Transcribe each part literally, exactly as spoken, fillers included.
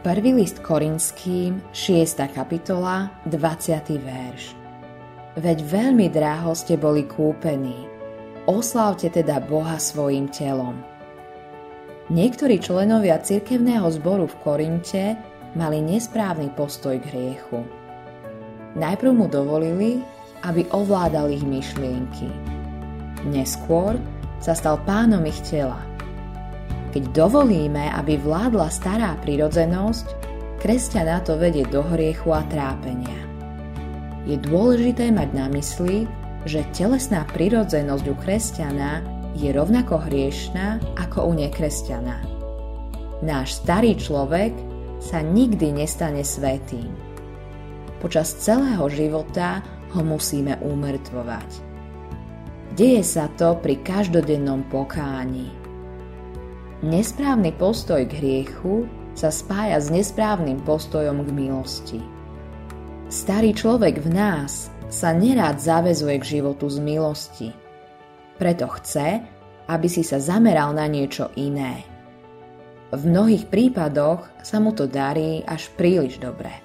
Prvý list Korinským, šiesta kapitola, dvadsiaty verš. Veď veľmi dráho ste boli kúpení, oslávte teda Boha svojim telom. Niektorí členovia cirkevného zboru v Korinte mali nesprávny postoj k hriechu. Najprv mu dovolili, aby ovládal ich myšlienky. Neskôr sa stal pánom ich tela. Keď dovolíme, aby vládla stará prirodzenosť, kresťana to vedie do hriechu a trápenia. Je dôležité mať na mysli, že telesná prirodzenosť u kresťana je rovnako hriešna ako u nekresťana. Náš starý človek sa nikdy nestane svätým. Počas celého života ho musíme umŕtvovať. Deje sa to pri každodennom pokání. Nesprávny postoj k hriechu sa spája s nesprávnym postojom k milosti. Starý človek v nás sa nerád zaväzuje k životu z milosti. Preto chce, aby si sa zameral na niečo iné. V mnohých prípadoch sa mu to darí až príliš dobre.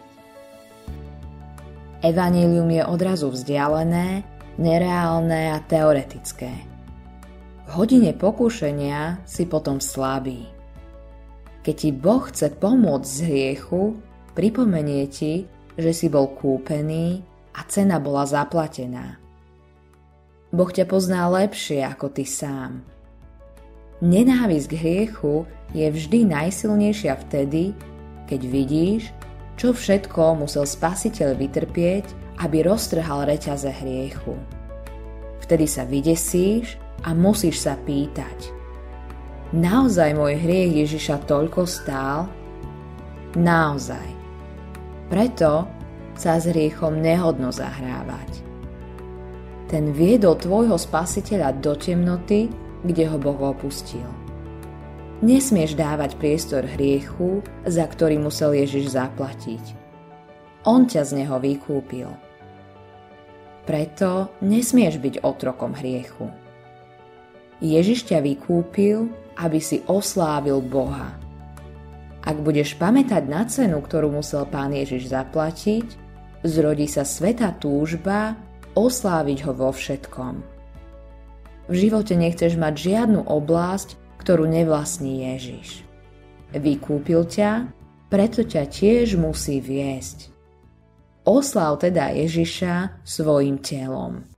Evanjelium je odrazu vzdialené, nereálne a teoretické. V hodine pokúšenia si potom slabý. Keď ti Boh chce pomôcť z hriechu, pripomenie ti, že si bol kúpený a cena bola zaplatená. Boh ťa pozná lepšie ako ty sám. Nenávisť k hriechu je vždy najsilnejšia vtedy, keď vidíš, čo všetko musel Spasiteľ vytrpieť, aby roztrhal reťaze hriechu. Vtedy sa vydesíš a musíš sa pýtať: naozaj môj hriech Ježiša toľko stál? Naozaj. Preto sa s hriechom nehodno zahrávať. Ten viedol tvojho Spasiteľa do temnoty, kde ho Boh opustil. Nesmieš dávať priestor hriechu, za ktorý musel Ježiš zaplatiť. On ťa z neho vykúpil. Preto nesmieš byť otrokom hriechu. Ježiš ťa vykúpil, aby si oslávil Boha. Ak budeš pamätať na cenu, ktorú musel Pán Ježiš zaplatiť, zrodí sa svätá túžba osláviť ho vo všetkom. V živote nechceš mať žiadnu oblasť, ktorú nevlastní Ježiš. Vykúpil ťa, preto ťa tiež musí viesť. Osláv teda Ježiša svojim telom.